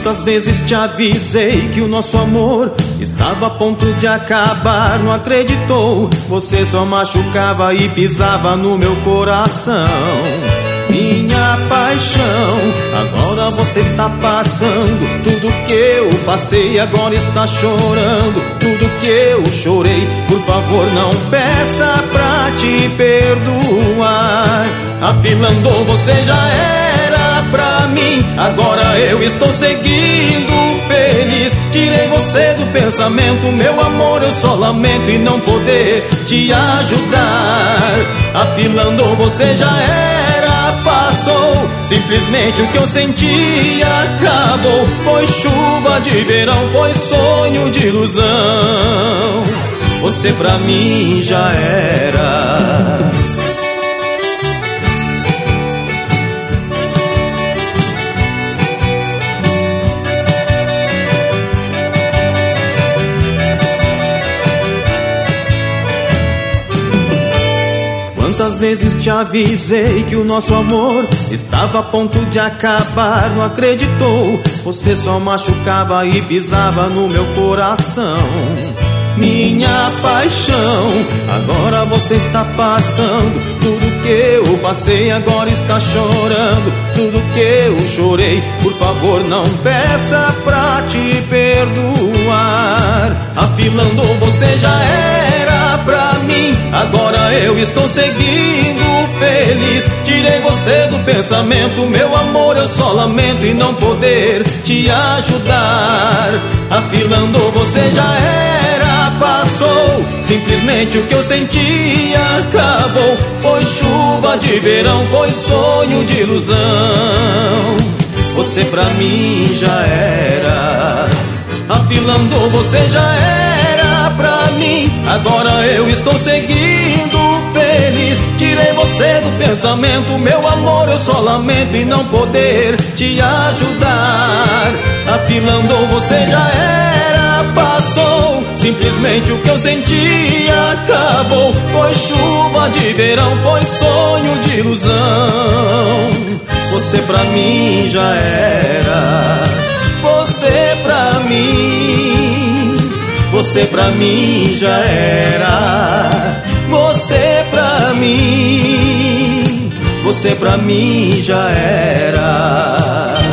Quantas vezes te avisei que o nosso amor estava a ponto de acabar, não acreditou. Você só machucava e pisava no meu coração. Minha paixão, agora você está passando. Tudo que eu passei agora está chorando. Tudo que eu chorei, por favor não peça pra te perdoar. Afilando você já era pra mim, agora eu estou seguindo feliz. Tirei você do pensamento, meu amor, eu só lamento em não poder te ajudar. Afilando você já era, passou, simplesmente o que eu sentia acabou. Foi chuva de verão, foi sonho de ilusão. Você pra mim já era. Quantas vezes te avisei que o nosso amor estava a ponto de acabar, não acreditou. Você só machucava e pisava no meu coração. Minha paixão, agora você está passando. Tudo que eu passei agora está chorando. Tudo que eu chorei, por favor não peça pra te perdoar. Afilando você já era pra mim, agora eu estou seguindo feliz. Tirei você do pensamento, meu amor, eu só lamento em não poder te ajudar. Afilando você já era, passou, simplesmente o que eu sentia acabou. Foi chuva de verão, foi sonho de ilusão. Você pra mim já era. Afilando você já era pra mim, agora eu estou seguindo feliz. Tirei você do pensamento, meu amor, eu só lamento em não poder te ajudar. Afilando você já era, passou, simplesmente o que eu sentia acabou. Foi chuva de verão, foi sonho de ilusão. Você pra mim já era. Você pra mim, você pra mim já era. Você pra mim, você pra mim já era.